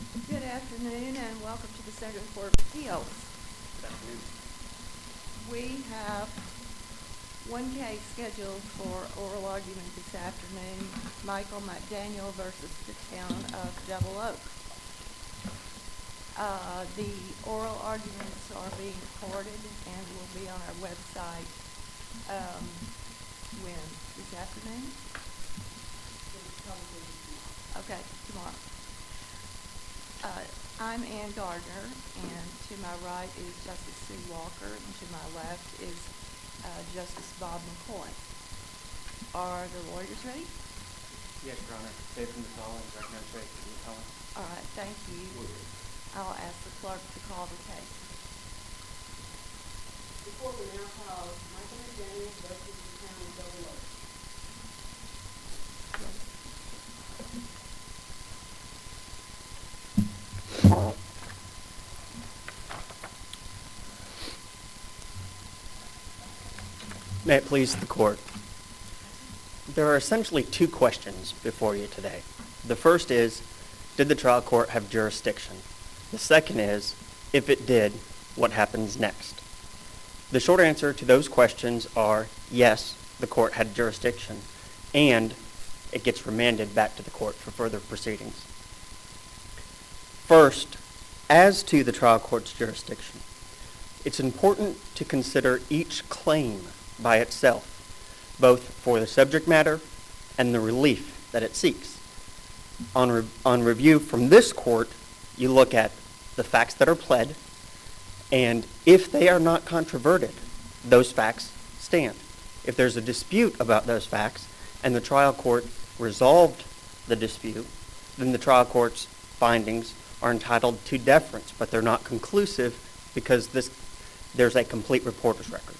Good afternoon and welcome to the Central Court of Appeals. Good afternoon. We have one case scheduled for oral argument this afternoon, Michael McDaniel versus the Town of Double Oak. The oral arguments are being recorded and will be on our website when? This afternoon? Okay, tomorrow. I'm Ann Gardner, and to my right is Justice Sue Walker, and to my left is Justice Bob McCoy. Are the lawyers ready? Yes, Your Honor. David Mazzala and Greg Shake for the appellant. All right, thank you. I'll ask the clerk to call the case. The court will now call Michael McDaniel versus the Town of Double Oak. May it please the court. There are essentially two questions before you today. The first is, did the trial court have jurisdiction? The second is, if it did, what happens next? The short answer to those questions are, yes, the court had jurisdiction, and it gets remanded back to the court for further proceedings. First, as to the trial court's jurisdiction, it's important to consider each claim by itself, both for the subject matter and the relief that it seeks. On review from this court, you look at the facts that are pled, and if they are not controverted, those facts stand. If there's a dispute about those facts and the trial court resolved the dispute, then the trial court's findings are entitled to deference, but they're not conclusive because there's a complete reporter's record.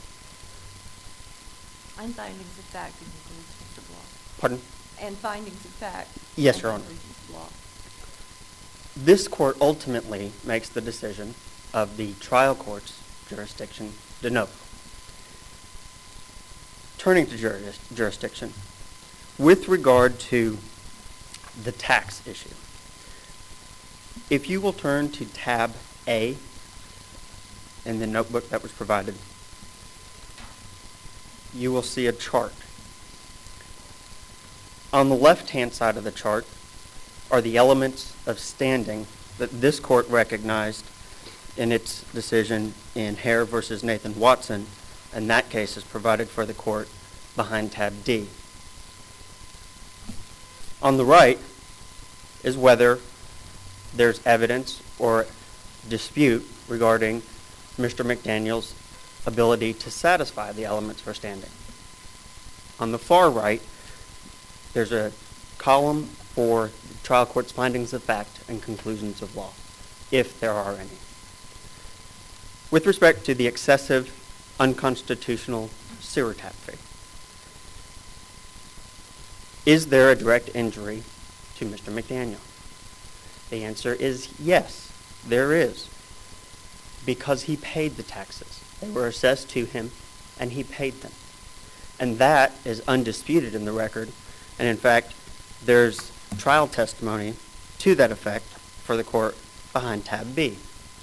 And findings of fact and conclusions of law. Pardon? And findings of fact. Yes, Your Honor. Conclusions of law. This court ultimately makes the decision of the trial court's jurisdiction de novo. Turning to jurisdiction, with regard to the tax issue, if you will turn to tab A in the notebook that was provided, you will see a chart. On the left-hand side of the chart are the elements of standing that this court recognized in its decision in Hare versus Nathan Watson, and that case is provided for the court behind tab D. On the right is whether there's evidence or dispute regarding Mr. McDaniel's ability to satisfy the elements for standing. On the far right, there's a column for the trial court's findings of fact and conclusions of law, if there are any. With respect to the excessive, unconstitutional sewer tap fee, is there a direct injury to Mr. McDaniel? The answer is yes, there is, because he paid the taxes. They were assessed to him, and he paid them. And that is undisputed in the record, and in fact, there's trial testimony to that effect for the court behind tab B.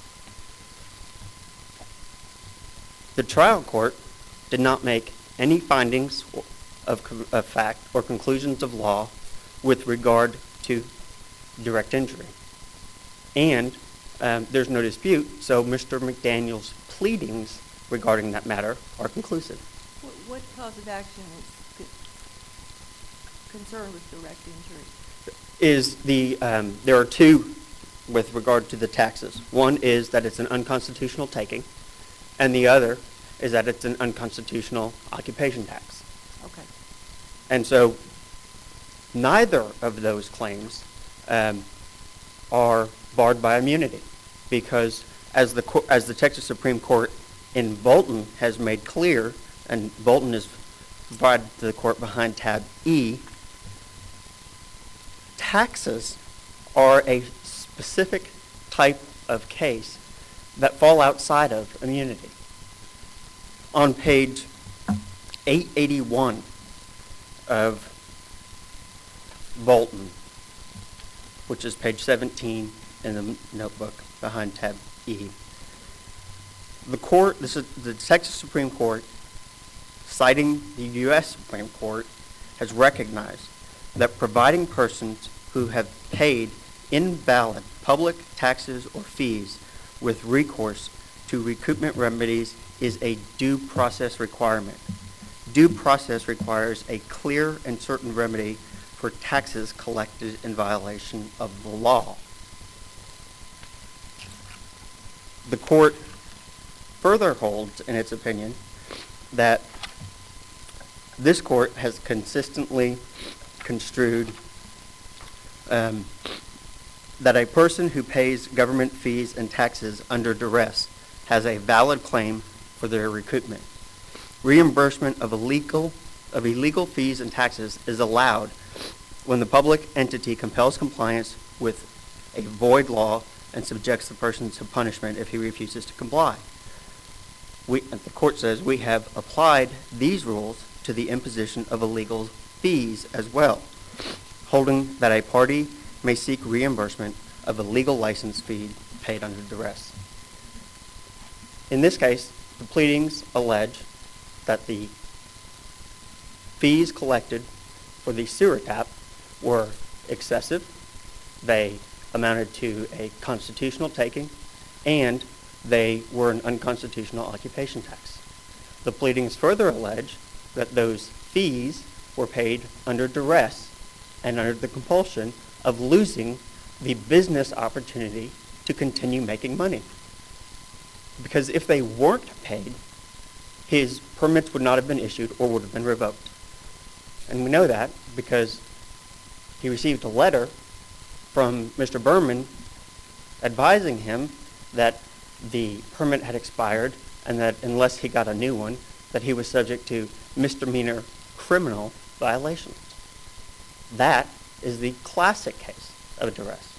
The trial court did not make any findings of fact or conclusions of law with regard to direct injury. And there's no dispute, so Mr. McDaniel's pleadings regarding that matter are conclusive. What cause of action is concerned with direct injury? There are two with regard to the taxes. One is that it's an unconstitutional taking, and the other is that it's an unconstitutional occupation tax. Okay. And so neither of those claims are barred by immunity, because as the Texas Supreme Court in Bolton has made clear, and Bolton is provided to the court behind tab E, taxes are a specific type of case that fall outside of immunity. On page 881 of Bolton, which is page 17 in the notebook behind tab E. The Texas Supreme Court, citing the U.S. Supreme Court, has recognized that providing persons who have paid invalid public taxes or fees with recourse to recoupment remedies is a due process requirement. Due process requires a clear and certain remedy for taxes collected in violation of the law. The court further holds, in its opinion, that this court has consistently construed that a person who pays government fees and taxes under duress has a valid claim for their recoupment. Reimbursement of illegal fees and taxes is allowed when the public entity compels compliance with a void law and subjects the person to punishment if he refuses to comply. The court says we have applied these rules to the imposition of illegal fees as well, holding that a party may seek reimbursement of a legal license fee paid under duress. In this case, the pleadings allege that the fees collected for the sewer tap were excessive, they amounted to a constitutional taking, and they were an unconstitutional occupation tax. The pleadings further allege that those fees were paid under duress and under the compulsion of losing the business opportunity to continue making money. Because if they weren't paid, his permits would not have been issued or would have been revoked. And we know that because he received a letter from Mr. Berman advising him that the permit had expired and that unless he got a new one, that he was subject to misdemeanor criminal violations. That is the classic case of duress.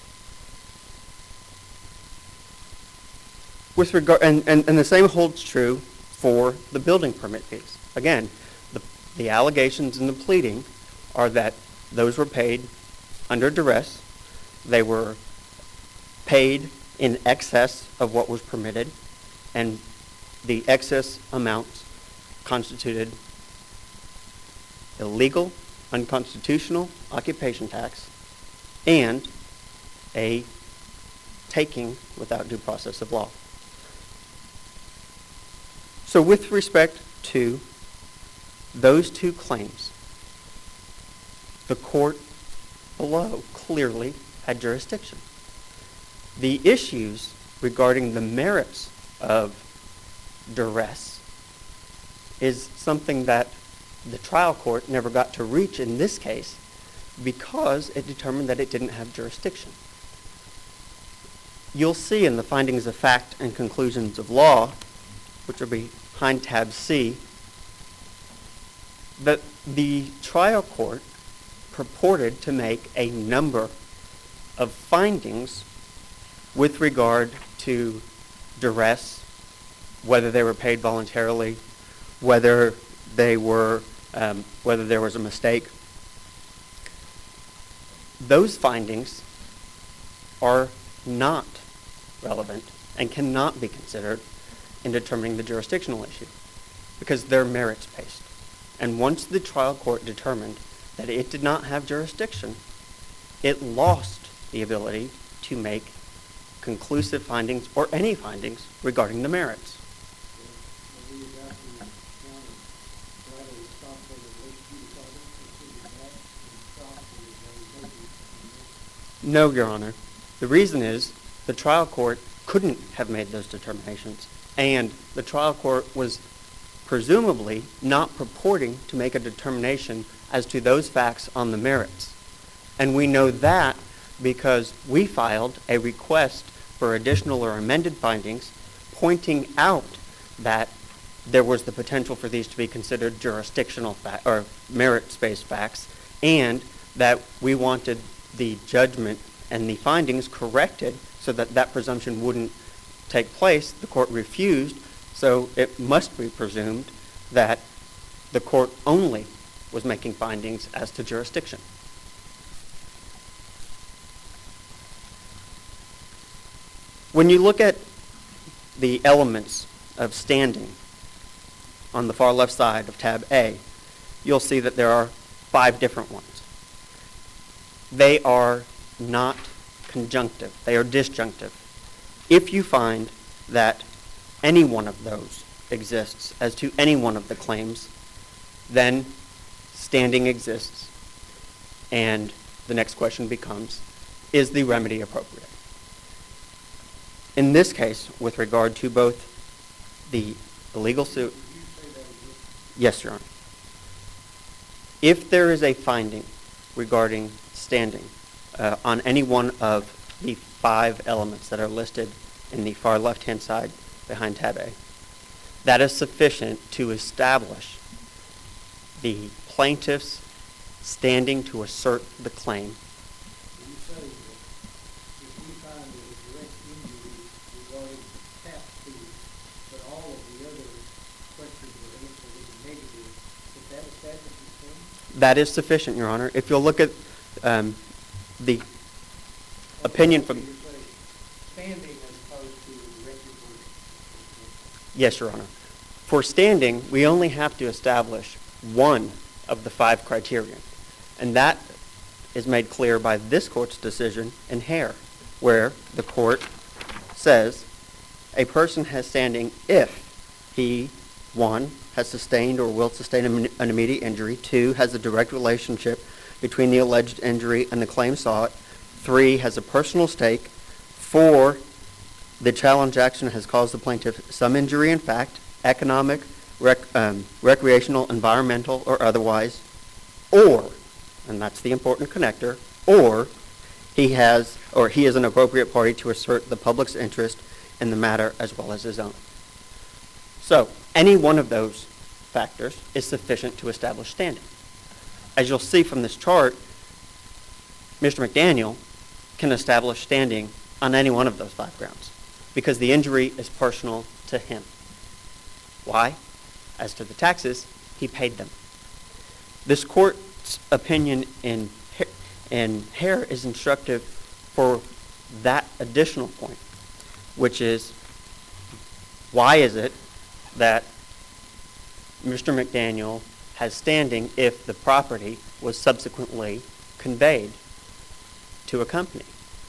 With regard, and the same holds true for the building permit fees. Again, the allegations in the pleading are that those were paid under duress, they were paid in excess of what was permitted, and the excess amounts constituted illegal, unconstitutional occupation tax and a taking without due process of law. So with respect to those two claims, the court below clearly had jurisdiction. The issues regarding the merits of duress is something that the trial court never got to reach in this case because it determined that it didn't have jurisdiction. You'll see in the findings of fact and conclusions of law, which are behind tab C, that the trial court purported to make a number of findings with regard to duress, whether they were paid voluntarily, whether there was a mistake. Those findings are not relevant and cannot be considered in determining the jurisdictional issue because they're merits-based. And once the trial court determined that it did not have jurisdiction, it lost the ability to make conclusive findings or any findings regarding the merits. No, Your Honor. The reason is the trial court couldn't have made those determinations, and the trial court was presumably not purporting to make a determination as to those facts on the merits. And we know that because we filed a request for additional or amended findings pointing out that there was the potential for these to be considered jurisdictional or merits-based facts, and that we wanted the judgment and the findings corrected so that that presumption wouldn't take place. The court refused, so it must be presumed that the court only was making findings as to jurisdiction. When you look at the elements of standing on the far left side of tab A, you'll see that there are 5 different ones. They are not conjunctive. They are disjunctive. If you find that any one of those exists as to any one of the claims, then standing exists. And the next question becomes, is the remedy appropriate? In this case, with regard to both the illegal suit... Yes, Your Honor. If there is a finding regarding standing on any one of the 5 elements that are listed in the far left-hand side behind tab A, that is sufficient to establish the plaintiff's standing to assert the claim. You say that if we find that a direct injury regarding tap fee, but all of the other questions were answered in the negative, that establishes standing? That is sufficient, Your Honor. If you'll look at the opinion from... So you're saying standing as opposed to direct injury? Yes, Your Honor. For standing, we only have to establish one of the 5 criteria. And that is made clear by this court's decision in Hare, where the court says a person has standing if he, 1, has sustained or will sustain an immediate injury, 2, has a direct relationship between the alleged injury and the claim sought, 3, has a personal stake, 4, the challenge action has caused the plaintiff some injury in fact, economic, recreational, environmental, or otherwise, or, and that's the important connector, or he is an appropriate party to assert the public's interest in the matter as well as his own. So, any one of those factors is sufficient to establish standing. As you'll see from this chart, Mr. McDaniel can establish standing on any one of those 5 grounds because the injury is personal to him. Why? As to the taxes, he paid them. This court's opinion in Hare is instructive for that additional point, which is, why is it that Mr. McDaniel has standing if the property was subsequently conveyed to a company?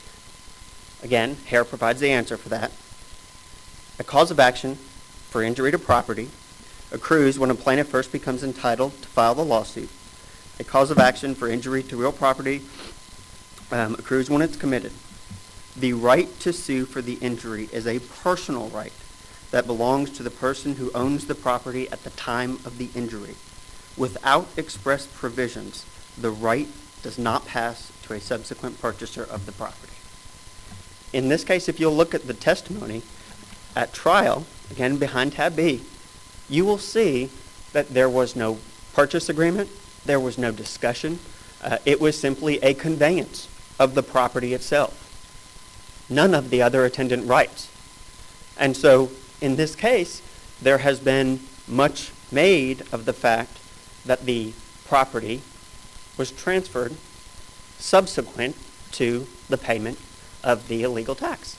Again, Hare provides the answer for that. A cause of action for injury to property accrues when a plaintiff first becomes entitled to file the lawsuit. A cause of action for injury to real property accrues when it's committed. The right to sue for the injury is a personal right that belongs to the person who owns the property at the time of the injury. Without express provisions, the right does not pass to a subsequent purchaser of the property. In this case, if you'll look at the testimony at trial, again behind tab B, you will see that there was no purchase agreement, there was no discussion. It was simply a conveyance of the property itself. None of the other attendant rights. And so, in this case, there has been much made of the fact that the property was transferred subsequent to the payment of the illegal tax.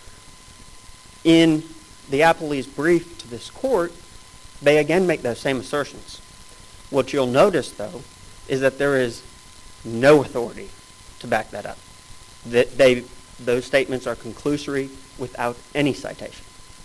In the appellee's brief to this court, they again make those same assertions. What you'll notice, though, is that there is no authority to back that up. Those statements are conclusory without any citation.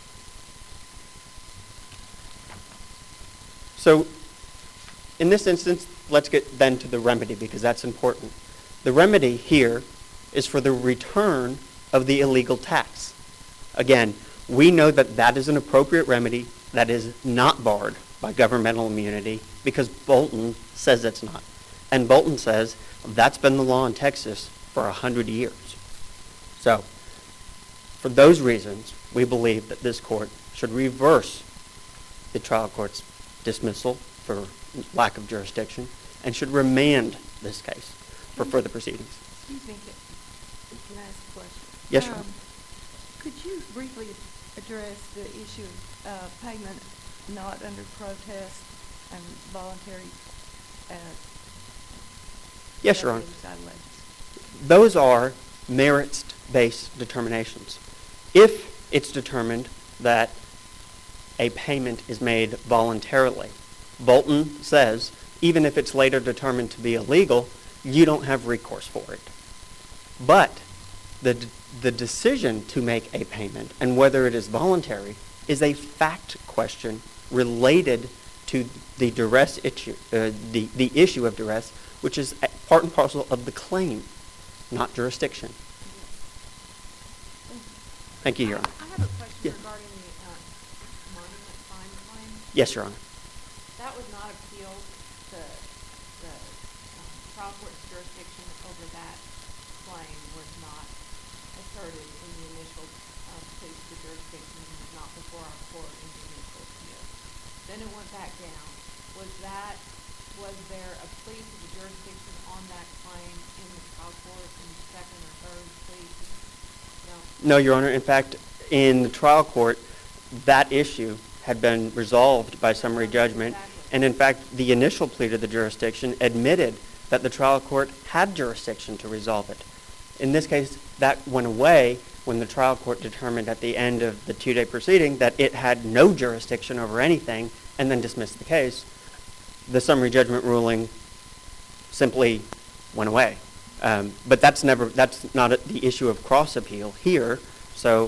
So, in this instance, let's get then to the remedy because that's important. The remedy here is for the return of the illegal tax. Again, we know that that is an appropriate remedy that is not barred by governmental immunity because Bolton says it's not. And Bolton says that's been the law in Texas for 100 years. So, for those reasons, we believe that this court should reverse the trial court's dismissal for lack of jurisdiction and should remand this case for further proceedings. Excuse me, can I ask a question? Yes, Your Honor. Could you briefly address the issue of payment not under protest and voluntary? Yes, Your Honor. Those are merits-based determinations. If it's determined that a payment is made voluntarily, Bolton says, even if it's later determined to be illegal, you don't have recourse for it. But the decision to make a payment and whether it is voluntary is a fact question related to the duress issue, the issue of duress, which is part and parcel of the claim, not jurisdiction. Thank you, Your Honor. I have a question Yeah. regarding the monument fine claim. Yes, Your Honor. That was not appealed to the trial court's jurisdiction over that claim was not asserted in the initial plea to the jurisdiction and was not before our court in the initial appeal. Then it went back down. Was there a plea to the jurisdiction on that claim in the trial court in the second or third plea? No, Your Honor. In fact, in the trial court, that issue had been resolved by summary judgment. Exactly. And in fact, the initial plea to the jurisdiction admitted that the trial court had jurisdiction to resolve it. In this case, that went away when the trial court determined at the end of the 2-day proceeding that it had no jurisdiction over anything and then dismissed the case. The summary judgment ruling simply went away. But that's not the issue of cross appeal here. So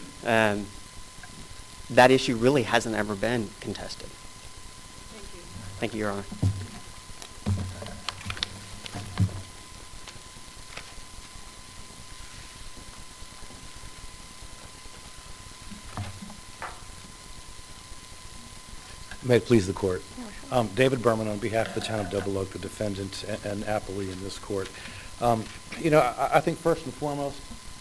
that issue really hasn't ever been contested. Thank you. Thank you, Your Honor. May it please the court. David Berman on behalf of the town of Double Oak, the defendant and appellee in this court. I think first and foremost,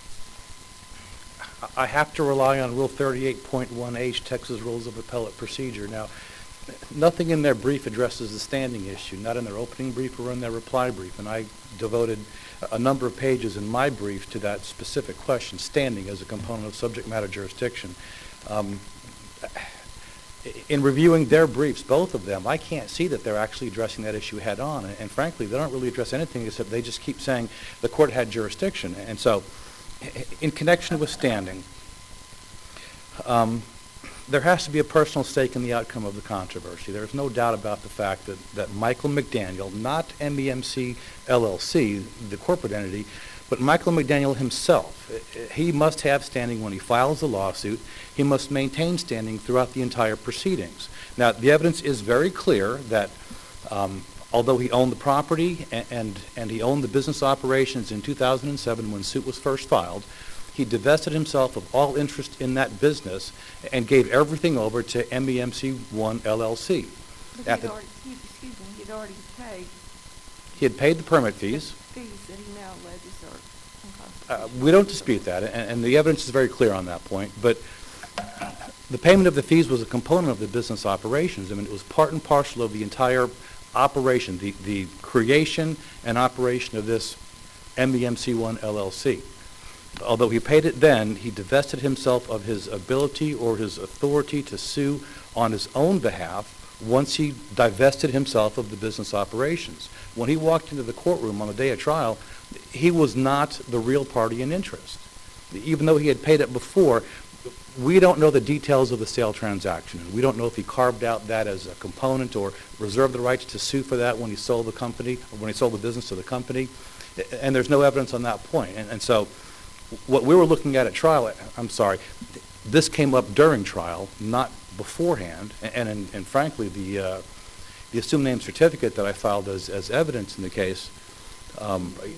I have to rely on Rule 38.1H, Texas Rules of Appellate Procedure. Now, nothing in their brief addresses the standing issue, not in their opening brief or in their reply brief, and I devoted a number of pages in my brief to that specific question, standing as a component of subject matter jurisdiction. In reviewing their briefs, both of them, I can't see that they're actually addressing that issue head on. And frankly, they don't really address anything except they just keep saying the court had jurisdiction. And so, in connection with standing, there has to be a personal stake in the outcome of the controversy. There's no doubt about the fact that Michael McDaniel, not MEMC LLC, the corporate entity, but Michael McDaniel himself, he must have standing when he files a lawsuit. He must maintain standing throughout the entire proceedings. Now, the evidence is very clear that although he owned the property and he owned the business operations in 2007 when suit was first filed, he divested himself of all interest in that business and gave everything over to MEMC1 LLC. But he'd already paid He had paid the permit fees. fees that he now alleges are unconstitutional. We don't dispute that, and the evidence is very clear on that point. But the payment of the fees was a component of the business operations. I mean, it was part and parcel of the entire operation, the creation and operation of this MEMC1 LLC. Although he paid it then, he divested himself of his ability or his authority to sue on his own behalf once he divested himself of the business operations. When he walked into the courtroom on the day of trial, he was not the real party in interest. Even though he had paid it before, we don't know the details of the sale transaction. We don't know if he carved out that as a component or reserved the rights to sue for that when he sold the company or when he sold the business to the company. And there's no evidence on that point. And so what we were looking at trial, this came up during trial, not beforehand. And frankly, the assumed name certificate that I filed as evidence in the case. If I can get to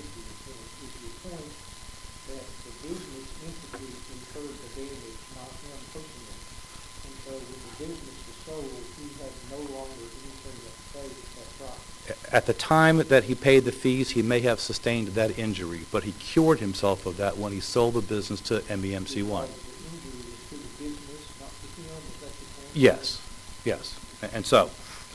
the point that the business entity incurred the damage, not him personally. And so when the business was sold, he had no longer anything to say at that price. At the time that he paid the fees, he may have sustained that injury, but he cured himself of that when he sold the business to MEMC1. The injury was to the business, not to him, is that the point? Yes. And so,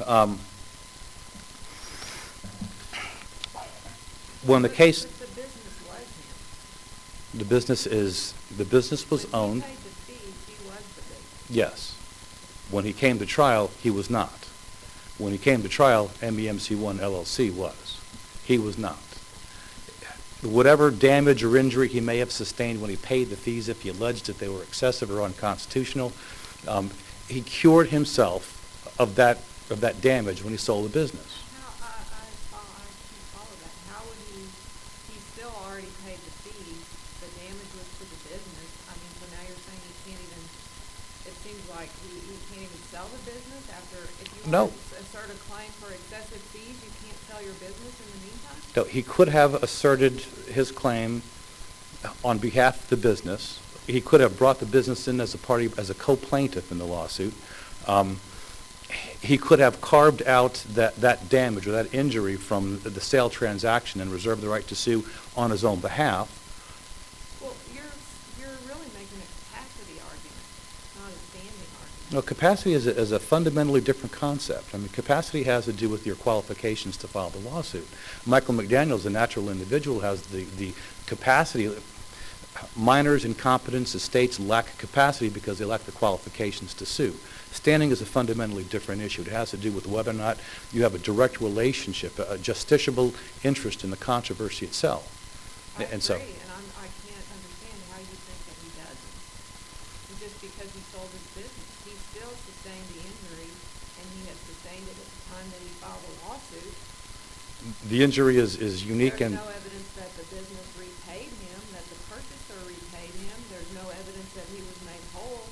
when the case, But the business was him. the business was owned. When he paid the fees, he was the business. Yes. When he came to trial, he was not. When he came to trial, MEMC1 LLC was. He was not. whatever damage or injury he may have sustained when he paid the fees, if he alleged that they were excessive or unconstitutional, he cured himself of that damage when he sold the business. How, I can't follow that. How would he still already paid the fees, the damage was to the business. I mean, so now you're saying he can't even, it seems like he can't even sell the business after, if you No. want to assert a claim for excessive fees, you can't sell your business in the meantime? No, he could have asserted his claim on behalf of the business. He could have brought the business in as a party, as a co-plaintiff in the lawsuit. He could have carved out that damage or that injury from the sale transaction and reserved the right to sue on his own behalf. Well, you're really making a capacity argument, not a standing argument. No, capacity is a fundamentally different concept. I mean, capacity has to do with your qualifications to file the lawsuit. Michael McDaniel, a natural individual, has the capacity. Minors, incompetents, estates lack capacity because they lack the qualifications to sue. Standing is a fundamentally different issue. It has to do with whether or not you have a direct relationship, a justiciable interest in the controversy itself. I And agree, so, and I can't understand how you think that he doesn't. And just because he sold his business, he still sustained the injury, and he had sustained it at the time that he filed a lawsuit. the injury is unique There's and no evidence that the business repaid him, that the purchaser repaid him. There's no evidence that he was made whole.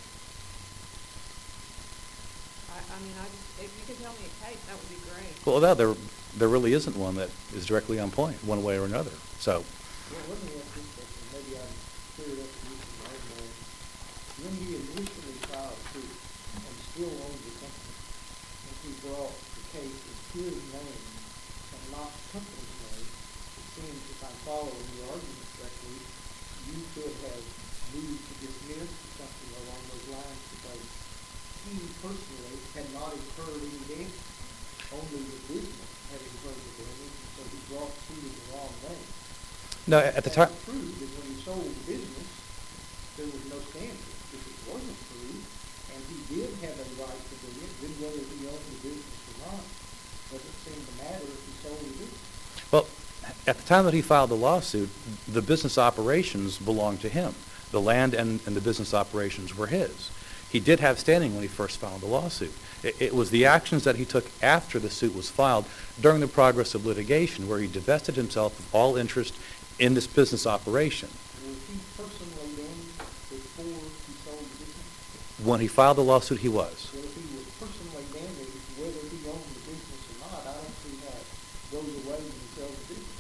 I mean, if you could tell me a case, that would be great. well, no, there really isn't one that is directly on point, one way or another. So, Well, let me ask this question, maybe I'm cleared up the issue right now. When he initially filed suit and still owned the company, and he brought the case in his name and not the company's name, it seems, if I'm following the argument correctly, you could have moved to dismiss or something along those lines because he personally had not incurred any damage. Only the business had incurred the damage, so he brought suit in the wrong name. no, at the time, That's proved that when he sold the business, there was no standing. If it wasn't proved, and he did have a right to do it, then whether he owned the business or not, doesn't seem to matter if he sold the business. well, at the time that he filed the lawsuit, the business operations belonged to him. The land and the business operations were his. He did have standing when he first filed the lawsuit. It was the actions that he took after the suit was filed during the progress of litigation where he divested himself of all interest in this business operation. Was he personally damaged before he sold the business? When he filed the lawsuit, he was. Well, if he was personally damaged, whether he owned the business or not, I don't see how it goes away when he sells the business.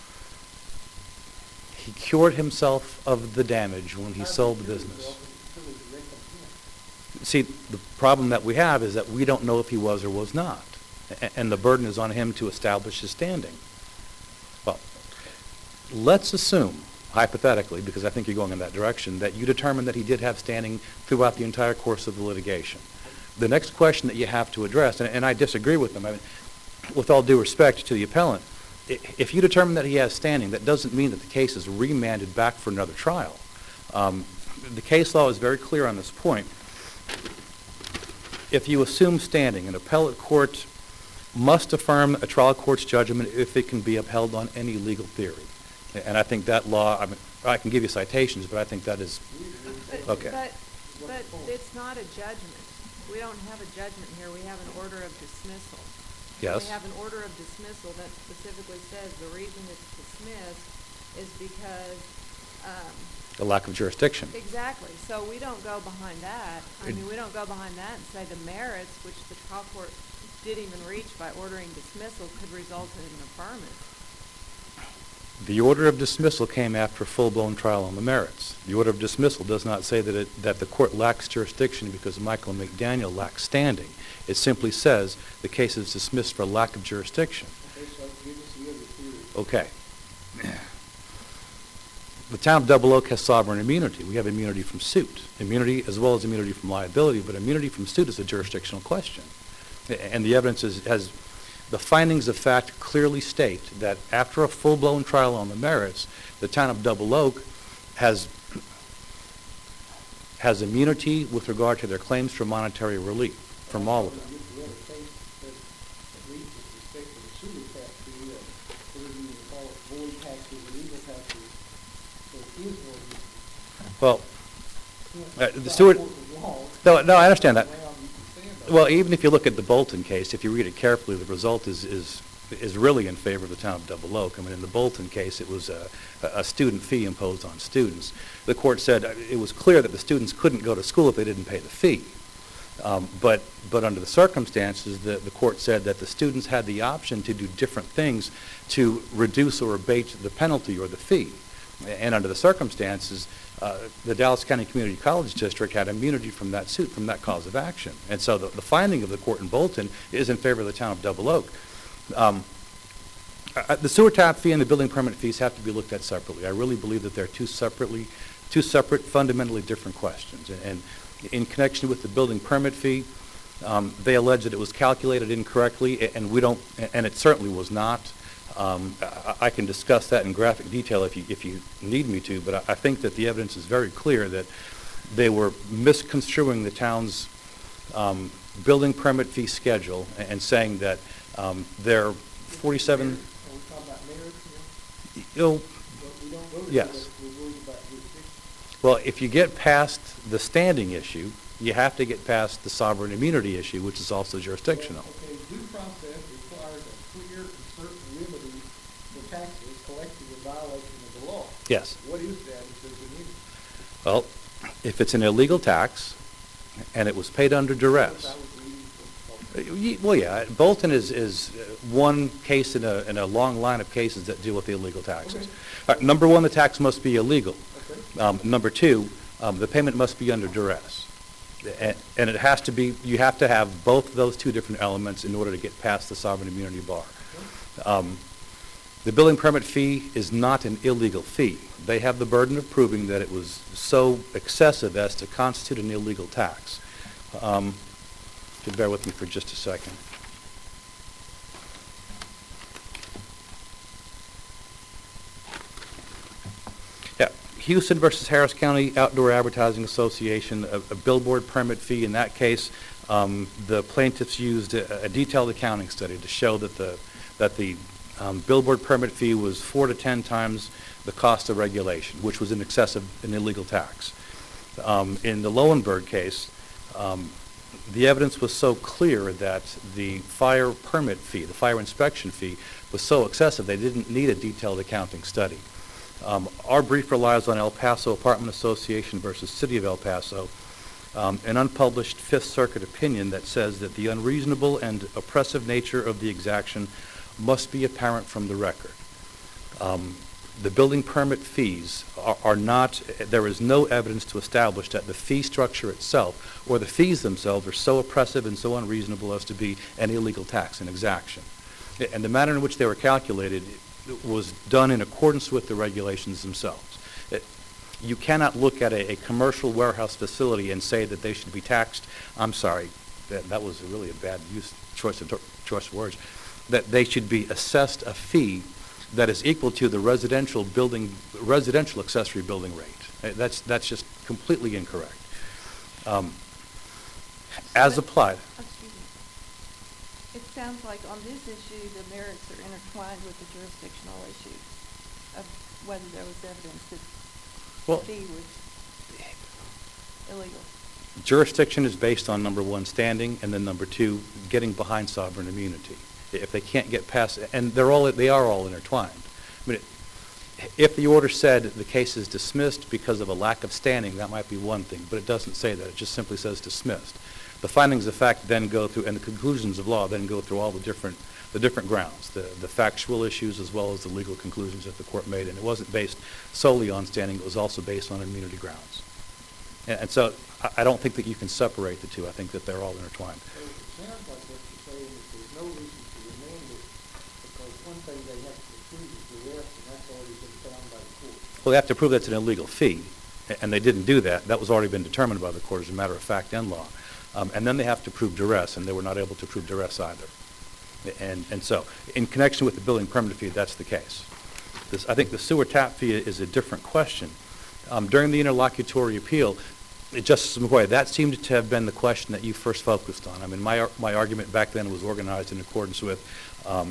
He cured himself of the damage when he How did sold the cure business. himself if it was direct on him? See, the problem that we have is that we don't know if he was or was not. And the burden is on him to establish his standing. Well, let's assume, hypothetically, because I think you're going in that direction, that you determine that he did have standing throughout the entire course of the litigation. The next question that you have to address, and I disagree with him, I mean, with all due respect to the appellant, if you determine that he has standing, that doesn't mean that the case is remanded back for another trial. The case law is very clear on this point. If you assume standing, an appellate court must affirm a trial court's judgment if it can be upheld on any legal theory. And I think that law, I mean, I can give you citations, but I think that is, okay. But it's not a judgment. We don't have a judgment here. We have an order of dismissal. Yes. We have an order of dismissal that specifically says the reason it's dismissed is because, The lack of jurisdiction. exactly. So we don't go behind that. I mean, we don't go behind that and say the merits, which the trial court didn't even reach by ordering dismissal, could result in an affirmance. The order of dismissal came after a full-blown trial on the merits. The order of dismissal does not say that the court lacks jurisdiction because Michael McDaniel lacks standing. It simply says the case is dismissed for lack of jurisdiction. Okay, so give us the other theory. Okay. The town of Double Oak has sovereign immunity. We have immunity from suit. Immunity as well as immunity from liability, but immunity from suit is a jurisdictional question. And the evidence has, the findings of fact clearly state that after a full-blown trial on the merits, the town of Double Oak has immunity with regard to their claims for monetary relief from all of them. The other case that at least with respect to the sewer tax, whether you would call it void taxes or legal taxes, is no immunity. Well, the Trial Stewart, court was wrong. no, I understand that. Ground you can stand on. Well, even if you look at the Bolton case, if you read it carefully, the result is really in favor of the town of Double Oak. I mean, in the Bolton case, it was a student fee imposed on students. The court said it was clear that the students couldn't go to school if they didn't pay the fee. But under the circumstances, the court said that the students had the option to do different things to reduce or abate the penalty or the fee. And under the circumstances, the Dallas County Community College District had immunity from that suit, from that cause of action. And so the finding of the court in Bolton is in favor of the town of Double Oak. The sewer tap fee and the building permit fees have to be looked at separately. I really believe that they're two separate, fundamentally different questions. And in connection with the building permit fee, they allege that it was calculated incorrectly, and and it certainly was not. I can discuss that in graphic detail if you need me to, but I think that the evidence is very clear that they were misconstruing the town's building permit fee schedule and saying that their 47. Are we talking about marriage here? You know, But we don't go to Yes. that, we're worried about jurisdiction. well, if you get past the standing issue, you have to get past the sovereign immunity issue, which is also jurisdictional. Okay, due process requires a clear and certain remedy for taxes collected in violation of the law. Yes. What is that if there's immunity? Well, if it's an illegal tax and it was paid under duress. That was reading from- Well, yeah, Bolton is one case in a long line of cases that deal with the illegal taxes. Okay. Number one, the tax must be illegal. Okay. Number two, the payment must be under duress. And it has to be, you have to have both of those two different elements in order to get past the sovereign immunity bar. The building permit fee is not an illegal fee. They have the burden of proving that it was so excessive as to constitute an illegal tax. If you'd bear with me for just a second. Yeah, Houston versus Harris County Outdoor Advertising Association, a billboard permit fee. In that case, the plaintiffs used a detailed accounting study to show that the billboard permit fee was 4 to 10 times the cost of regulation, which was in excess of an illegal tax. In the Lowenberg case, the evidence was so clear that the fire permit fee, the fire inspection fee, was so excessive they didn't need a detailed accounting study. Our brief relies on El Paso Apartment Association versus City of El Paso, an unpublished Fifth Circuit opinion that says that the unreasonable and oppressive nature of the exaction must be apparent from the record. The building permit fees are not, there is no evidence to establish that the fee structure itself or the fees themselves are so oppressive and so unreasonable as to be an illegal tax, an exaction. And the manner in which they were calculated was done in accordance with the regulations themselves. You cannot look at a commercial warehouse facility and say that they should be taxed. I'm sorry, that was really a bad choice of words. That they should be assessed a fee that is equal to the residential accessory building rate. That's just completely incorrect. As applied. Excuse me. It sounds like on this issue, the merits are intertwined with the jurisdictional issue of whether there was evidence that the Well, fee was illegal. jurisdiction is based on number one, standing, and then number two, getting behind sovereign immunity. If they can't get past, and they are all intertwined. I mean, if the order said the case is dismissed because of a lack of standing, that might be one thing, but it doesn't say that. It just simply says dismissed. The findings of fact then go through, and the conclusions of law then go through all the different grounds, the factual issues as well as the legal conclusions that the court made, and it wasn't based solely on standing. It was also based on immunity grounds. And so I don't think that you can separate the two. I think that they're all intertwined. So it sounds like what you're saying is there's no reason to remand it because one thing they have to prove is the rest, and that's already been found by the court. Well, they have to prove that's an illegal fee, and they didn't do that. That was already been determined by the court as a matter of fact and law. And then they have to prove duress, and they were not able to prove duress either. And so, in connection with the building permit fee, that's the case. I think the sewer tap fee is a different question. During the interlocutory appeal, Justice McCoy, that seemed to have been the question that you first focused on. I mean, my argument back then was organized in accordance with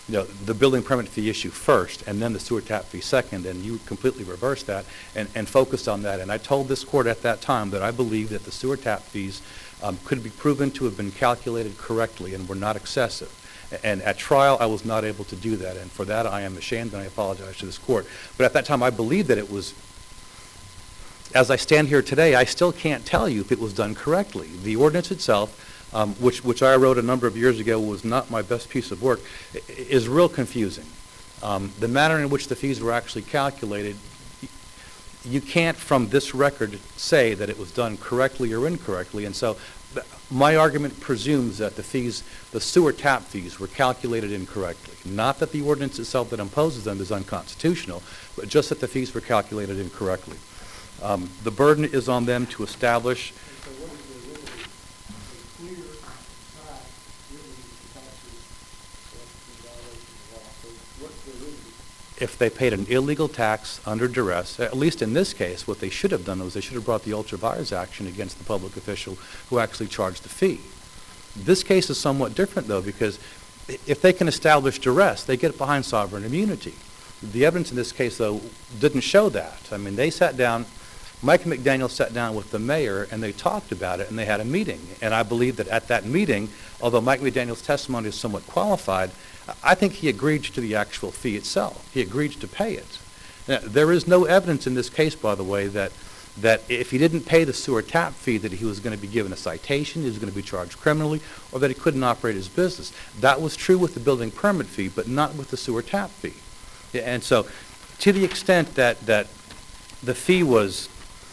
the building permit fee issue first and then the sewer tap fee second, and you completely reversed that and focused on that. And I told this court at that time that I believe that the sewer tap fees could be proven to have been calculated correctly and were not excessive. And at trial, I was not able to do that, and for that I am ashamed and I apologize to this court. But at that time, I believed that it was. As I stand here today, I still can't tell you if it was done correctly. The ordinance itself, which I wrote a number of years ago, was not my best piece of work, is real confusing. The manner in which the fees were actually calculated, you can't from this record say that it was done correctly or incorrectly, and so my argument presumes that the sewer tap fees were calculated incorrectly. Not that the ordinance itself that imposes them is unconstitutional, but just that the fees were calculated incorrectly. The burden is on them to establish. And so what is the remedy? A clear, concise remedy for taxes that's in violation of the law. So what's the remedy? If they paid an illegal tax under duress, at least in this case, what they should have done was they should have brought the ultra vires action against the public official who actually charged the fee. This case is somewhat different, though, because if they can establish duress, they get behind sovereign immunity. The evidence in this case, though, didn't show that. I mean, they sat down, Mike McDaniel sat down with the mayor, and they talked about it, and they had a meeting. And I believe that at that meeting, although Mike McDaniel's testimony is somewhat qualified, I think he agreed to the actual fee itself. He agreed to pay it. Now, there is no evidence in this case, by the way, that if he didn't pay the sewer tap fee that he was going to be given a citation, he was going to be charged criminally, or that he couldn't operate his business. That was true with the building permit fee, but not with the sewer tap fee. And so to the extent that the fee was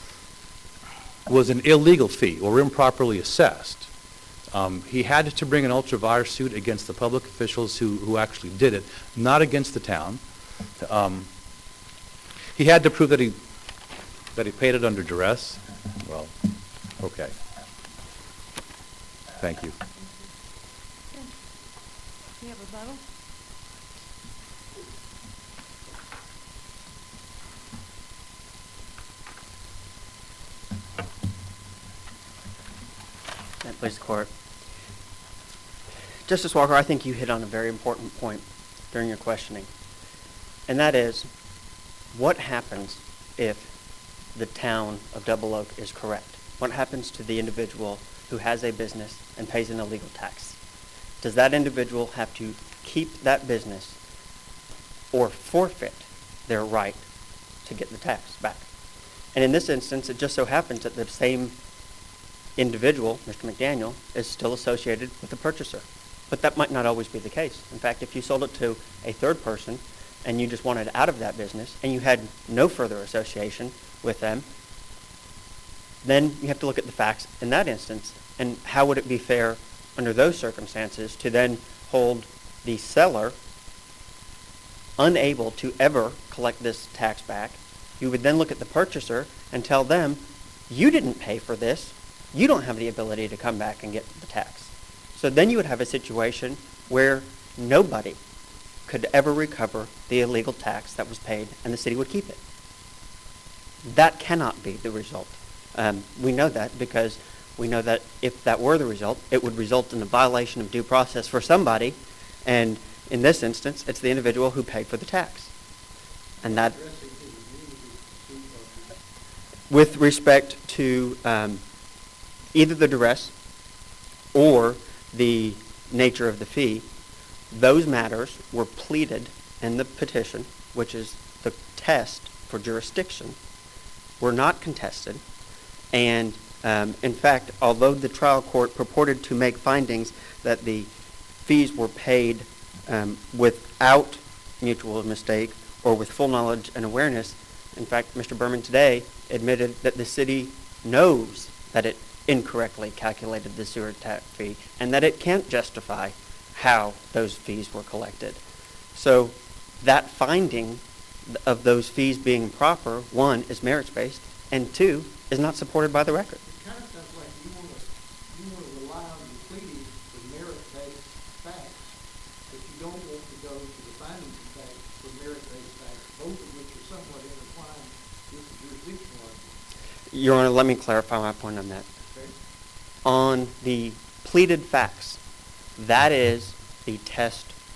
an illegal fee or improperly assessed, he had to bring an ultra vires suit against the public officials who actually did it, not against the town. He had to prove that he paid it under duress. Well, okay. Thank you. Do you have a rebuttal? Please, the court. Justice Walker, I think you hit on a very important point during your questioning, and that is, what happens if the town of Double Oak is correct? What happens to the individual who has a business and pays an illegal tax? Does that individual have to keep that business or forfeit their right to get the tax back? And in this instance, it just so happens that the same individual, Mr. McDaniel, is still associated with the purchaser. But that might not always be the case. In fact, if you sold it to a third person and you just wanted out of that business and you had no further association with them, then you have to look at the facts in that instance. And how would it be fair under those circumstances to then hold the seller unable to ever collect this tax back? You would then look at the purchaser and tell them, you didn't pay for this. You don't have the ability to come back and get the tax. So then you would have a situation where nobody could ever recover the illegal tax that was paid, and the city would keep it. That cannot be the result. We know that because we know that if that were the result, it would result in a violation of due process for somebody, and in this instance, it's the individual who paid for the tax. And that, with respect to either the duress or the nature of the fee, those matters were pleaded in the petition, which is the test for jurisdiction, were not contested. And in fact, although the trial court purported to make findings that the fees were paid without mutual mistake or with full knowledge and awareness, in fact, Mr. Berman today admitted that the city knows that it incorrectly calculated the sewer tax fee and that it can't justify how those fees were collected. So that finding of those fees being proper, one, is merits-based, and two, is not supported by the record. It kind of sounds like you want to rely on the pleading for merit-based facts, but you don't want to go to the findings of facts for merit-based facts, both of which are somewhat intertwined with the jurisdictional argument. Your Honor, let me clarify my point on that. Okay? On the pleaded facts, that is the test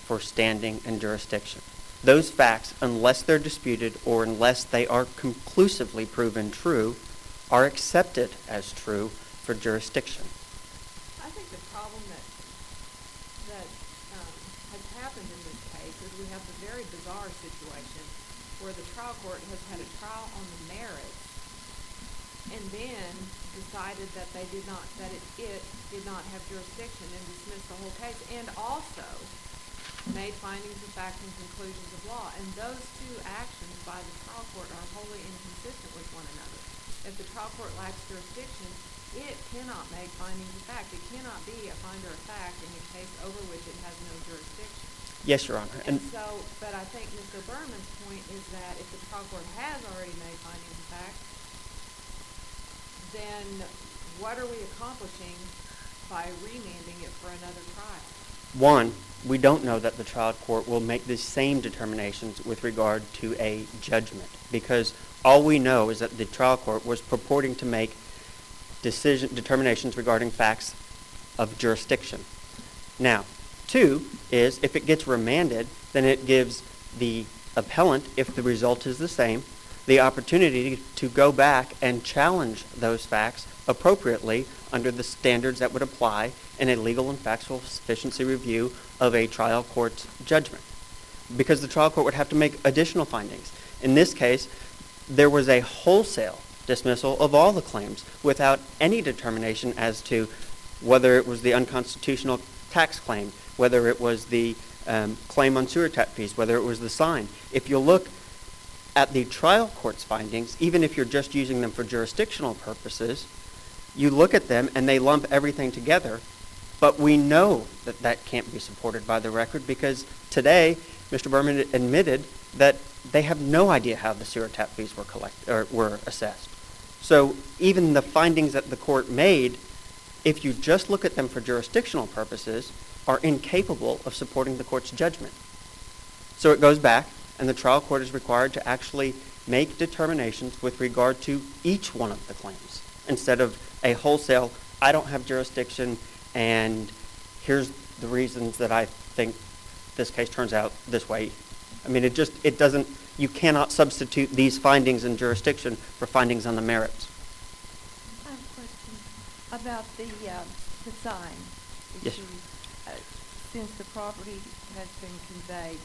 for standing and jurisdiction. Those facts, unless they're disputed or unless they are conclusively proven true, are accepted as true for jurisdiction. I think the problem that has happened in this case is we have the very bizarre situation where the trial court has had a trial on the merits and then decided that it did not have jurisdiction and dismissed the whole case, and also made findings of fact and conclusions of law. And those two actions by the trial court are wholly inconsistent with one another. If the trial court lacks jurisdiction, it cannot make findings of fact. It cannot be a finder of fact in a case over which it has no jurisdiction. Yes, Your Honor. And so, but I think Mr. Berman's point is that if the trial court has already made findings of fact, then what are we accomplishing by remanding it for another trial? One, we don't know that the trial court will make the same determinations with regard to a judgment, because all we know is that the trial court was purporting to make determinations regarding facts of jurisdiction. Now, two is if it gets remanded, then it gives the appellant, if the result is the same, the opportunity to go back and challenge those facts appropriately under the standards that would apply in a legal and factual sufficiency review of a trial court's judgment. Because the trial court would have to make additional findings. In this case, there was a wholesale dismissal of all the claims without any determination as to whether it was the unconstitutional tax claim, whether it was the claim on sewer tap fees, whether it was the sign. If you look at the trial court's findings, even if you're just using them for jurisdictional purposes, you look at them and they lump everything together, but we know that that can't be supported by the record because today Mr. Berman admitted that they have no idea how the sewer tap fees were assessed. So even the findings that the court made, if you just look at them for jurisdictional purposes, are incapable of supporting the court's judgment. So it goes back, and the trial court is required to actually make determinations with regard to each one of the claims, instead of a wholesale, I don't have jurisdiction, and here's the reasons that I think this case turns out this way. I mean, it doesn't, you cannot substitute these findings in jurisdiction for findings on the merits. I have a question about the sign Yes. issue. Since the property has been conveyed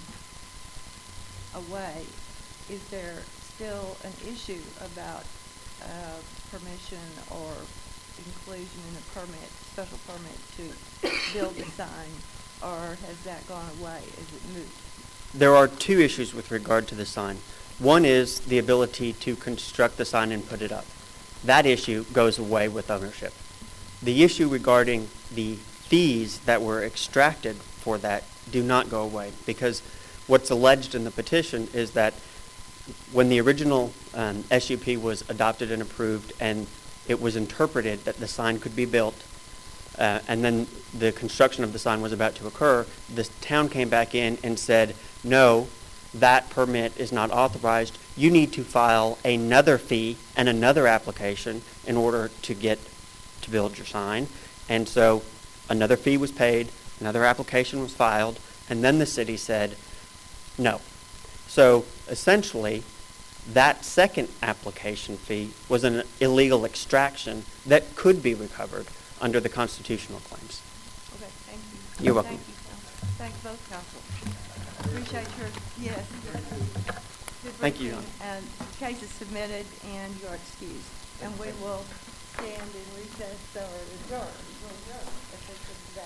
away, is there still an issue about permission or inclusion in a permit, special permit to build the sign, or has that gone away? Is it moot? There are two issues with regard to the sign. One is the ability to construct the sign and put it up. That issue goes away with ownership. The issue regarding the fees that were extracted for that do not go away, because what's alleged in the petition is that when the original SUP was adopted and approved and it was interpreted that the sign could be built, and then the construction of the sign was about to occur, the town came back in and said, no, that permit is not authorized. You need to file another fee and another application in order to get to build your sign. And so another fee was paid, another application was filed, and then the city said no. So essentially, that second application fee was an illegal extraction that could be recovered under the constitutional claims. Okay, thank you. You're welcome. Thank you, counsel. Thank both counsel. Appreciate your, yes. Good Thank you, briefing. Your And case is submitted and you're excused. And we will stand in recess or adjourn. We'll adjourn if it's